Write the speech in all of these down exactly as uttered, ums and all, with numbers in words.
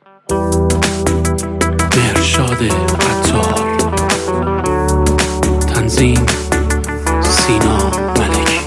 مهرشاد عطار، تنظیم سینا ملکی.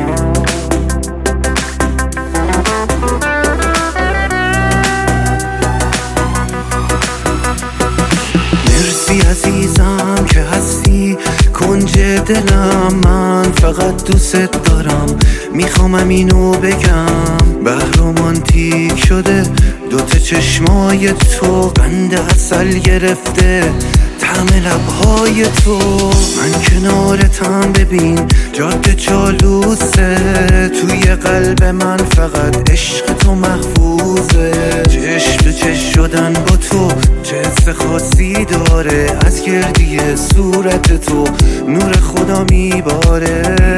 مرسی عزیزم که هستی کنج دلم، من فقط دوست دارم، میخوام اینو بگم. بحر رومانتیک شده دوتا چشمای تو، قند عسل گرفته طعم لبهای تو. من کنارتم ببین جاده چالوسه، توی قلب من فقط عشق تو محفوظه. چشم به چشم شدن با تو چه حس خاصی داره، از گردی صورت تو نور خدا میباره.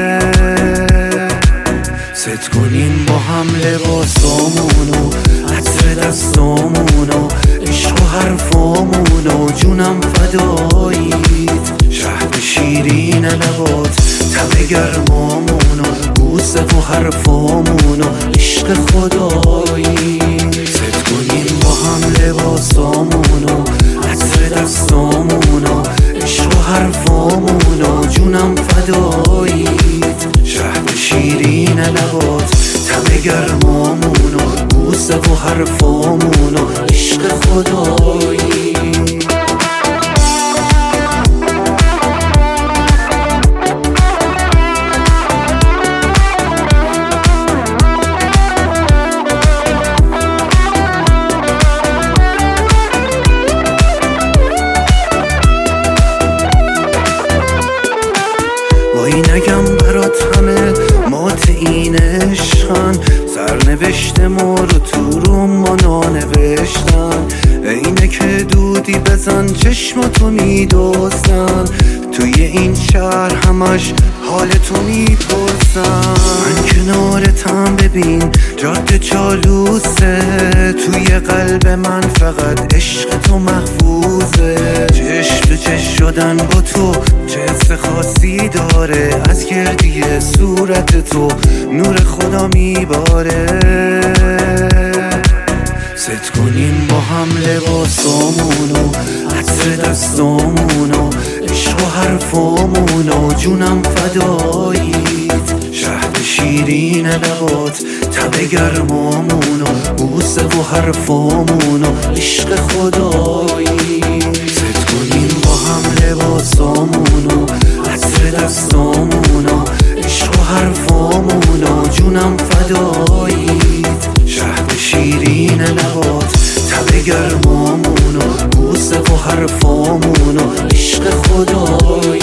ست کنیم با هم لباسامونو، عطر دستامونو، عشق و حرفامونو، جونم فداییت. شهد شیرین لبات، تب گرمامونو، بوسه و حرفامونو، عشق خدایی. ست کنیم با هم لباسامونو، عطر دستامونو، عشق و حرفامونو، جونم فداییت. شهد شیرین لبات، تب گرمامونو، بوسه و حرفامونو، عشق خدایی. نگم برات همه مات این عشقن، سرنوشت ما رو تو رو ما نانوشتن. اینه که دودی بزن چشماتو میدوزن، توی این شهر همش حال تو میپرسن. من کنارتم ببین جاده چالوسه، توی قلب من فقط عشق تو محفوظه. چشم به چشم شدن با تو چه حس خاصی داره، از گردی صورت تو نور خدا میباره. ست کنیم با هم لباسامونو، عطر دستامونو، عشق و حرفامونو، جونم فداییت. شهد شیرین لبات، تب گرمامونو، بوسه و حرفامونو، عشق خدایی. ست کنیم با هم لباسامونو، عطر دستامونو، عشق و حرفامونو، جونم فداییت. شهد شیرین لبات، تب گرمامونو، بوسه و حرفامونو، عشق خدایی.